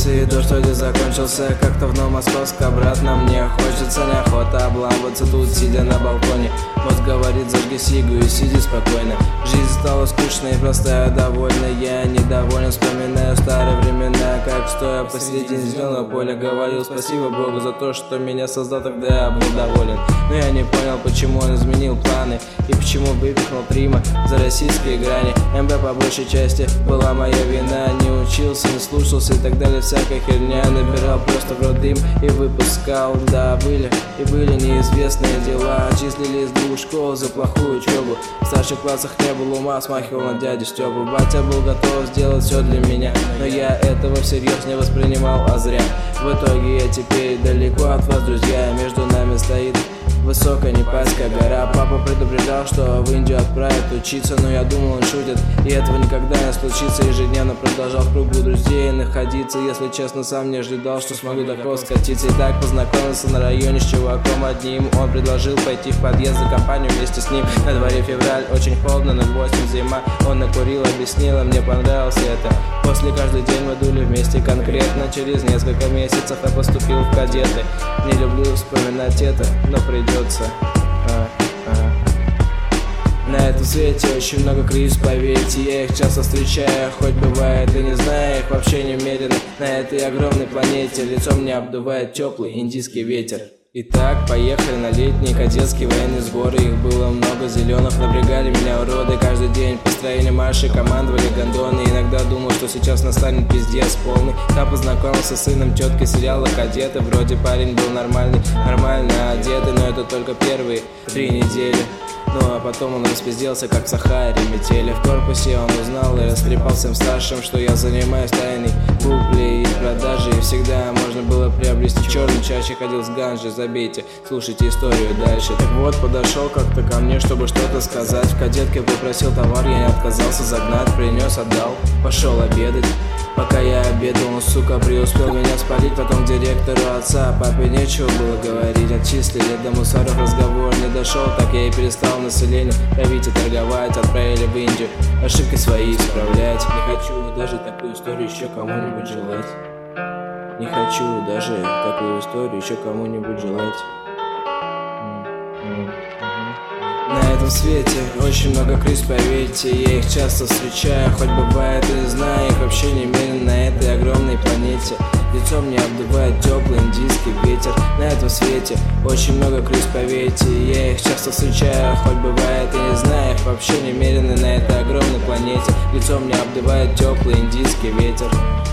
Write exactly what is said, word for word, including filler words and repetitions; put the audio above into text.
И дождь вроде закончился, как-то в Новомосковск обратно. Мне хочется неохота обламываться тут, сидя на балконе. Мозг говорит, зажги сигу и сиди спокойно. Жизнь стала скучной и простая, довольна. Я недоволен, вспоминаю старые времена, как стоя посередине зеленого поля говорил спасибо Богу за то, что меня создал, тогда я был доволен. Но я не понял, почему он изменил планы и почему выпихнул прима за российские грани. МБ по большей части была моя вина. Не учился, не слушался и так далее, всякая херня. Набирал просто в рот дым и выпускал. Да, были и были неизвестные дела. Отчислили из двух школ за плохую учебу. В старших классах не было ума, смахивал на дядю Степу. Батя был готов сделать все для меня, но я этого всерьез не воспринимал, а зря. В итоге я теперь далеко от вас, друзья. Между нами стоит высокая Непальская гора. Папа предупреждал, что в Индию отправят учиться, но я думал, он шутит, и этого никогда не случится. Ежедневно продолжал в кругу друзей находиться. Если честно, сам не ожидал, что смогу до такого скатиться. И так познакомился на районе с чуваком одним. Он предложил пойти в подъезд за компанию вместе с ним. На дворе февраль, очень холодно, ноль восемь зима. Он накурил, объяснил, мне понравилось это. После каждый день мы дули вместе конкретно. Через несколько месяцев я поступил в кадеты. Не люблю вспоминать это, но придется. а, а. На этом свете очень много крис, поверьте, я их часто встречаю. Хоть бывает и не знаю их вообще немерено. На этой огромной планете лицом мне обдувает теплый индийский ветер. Итак, поехали на летние кадетские военные сборы. Их было много, зеленых напрягали меня уроды. Каждый день построение марши, командовали гондоны. Иногда думал, что сейчас настанет пиздец полный. Там познакомился с сыном тетки сериала «Кадеты». Вроде парень был нормальный, нормально одетый, но это только первые три недели. Ну а потом он распизделся, как в Сахаре метели. В корпусе он узнал и растрепал всем старшим, что я занимаюсь тайной куплей и продажей. И всегда можно было приобрести черный, чаще ходил с ганжей. Забейте, слушайте историю дальше. Так вот, подошел как-то ко мне, чтобы что-то сказать. В кадетке попросил товар, я не отказался загнать. Принес, отдал, пошел обедать. Пока я обедал, он, сука, преуспел меня спалить. Потом директору отца, папе нечего было говорить. Отчислили, до мусоров разговор не дошел. Так я и перестал население травить и торговать. Отправили в Индию, ошибки свои исправлять. Не хочу даже такую историю еще кому-нибудь желать. Не хочу даже такую историю еще кому-нибудь желать. На этом свете очень много крыс, поверьте, я их часто встречаю. Хоть бывает и не знаю их вообще немерено на этой огромной планете. Лицом мне обдувает теплый индийский ветер. На этом свете очень много крыс, поверьте, я их часто встречаю. Хоть бывает и не знаю их вообще немерено на этой огромной планете. Лицом мне обдувает теплый индийский ветер.